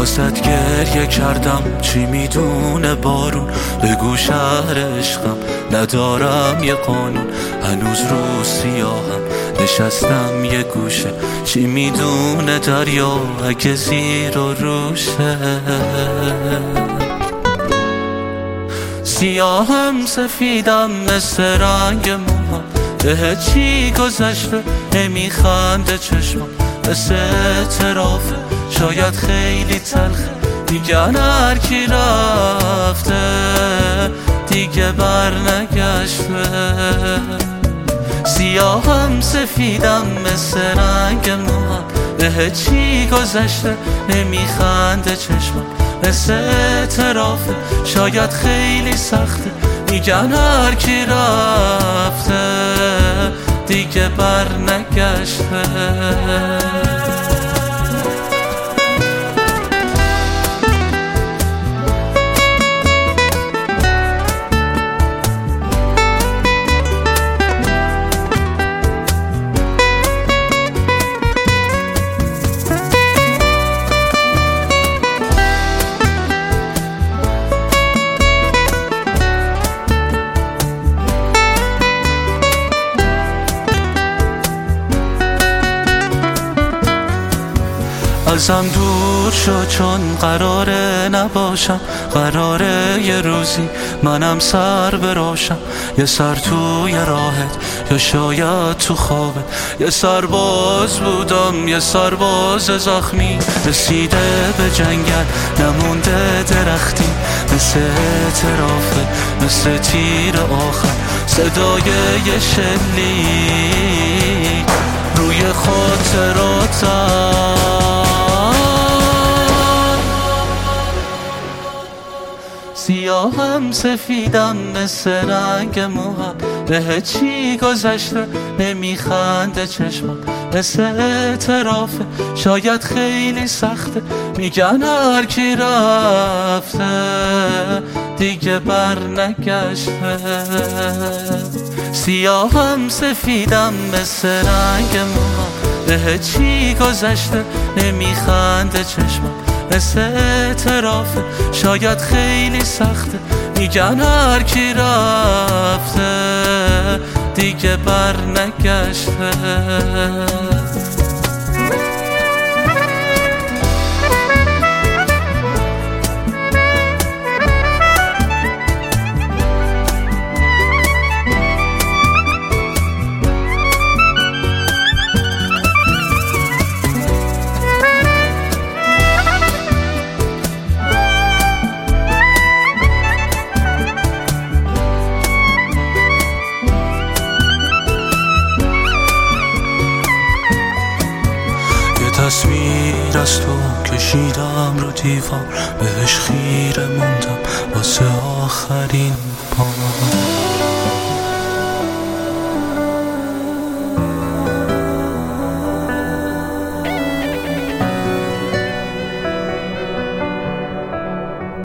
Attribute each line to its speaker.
Speaker 1: واسد گریه کردم چی میدونه بارون، بگو شهر عشقم ندارم یه قانون، هنوز رو سیاهم نشستم یه گوشه، چی میدونه دریا اگه زیر و روشه. سیاهم سفیدم مثل رنگ موها، به چی گذشته نمیخنده چشمم، مثل اعترافه شاید خیلی تلخه، میگن هر کی رفته دیگه بر نگشته. سیاهم سفیدم مثل رنگ موها، به چی گذشته نمیخنده چشمم، مثل اعترافه شاید خیلی سخته، میگن هر کی رفته دیگه بر نگشته. ازم دور شو چون قراره نباشم، قراره یه روزی منم سر براشم، یه سر توی راهت یا شاید تو خوابت، یه سرباز بودم یه سرباز زخمی، رسیده به جنگل نمونده درختی، مثل اعترافه مثل تیر آخر، صدای یه شلیک روی خاطراتم. سیاهم سفیدم مثل رنگ موها، به چی گذشته نمیخنده چشمم، مثل اعترافه شاید خیلی سخته، میگن هر کی رفته دیگه بر نگشته. سیاهم سفیدم مثل رنگ موها، به چی گذشته نمیخنده چشمم، مثل اعترافه شاید خیلی سخته، میگن هر کی رفته دیگه بر نگشته. تصویر از تو کشیدم رو دیوار، بهش خیره موندم واسه آخرین بار.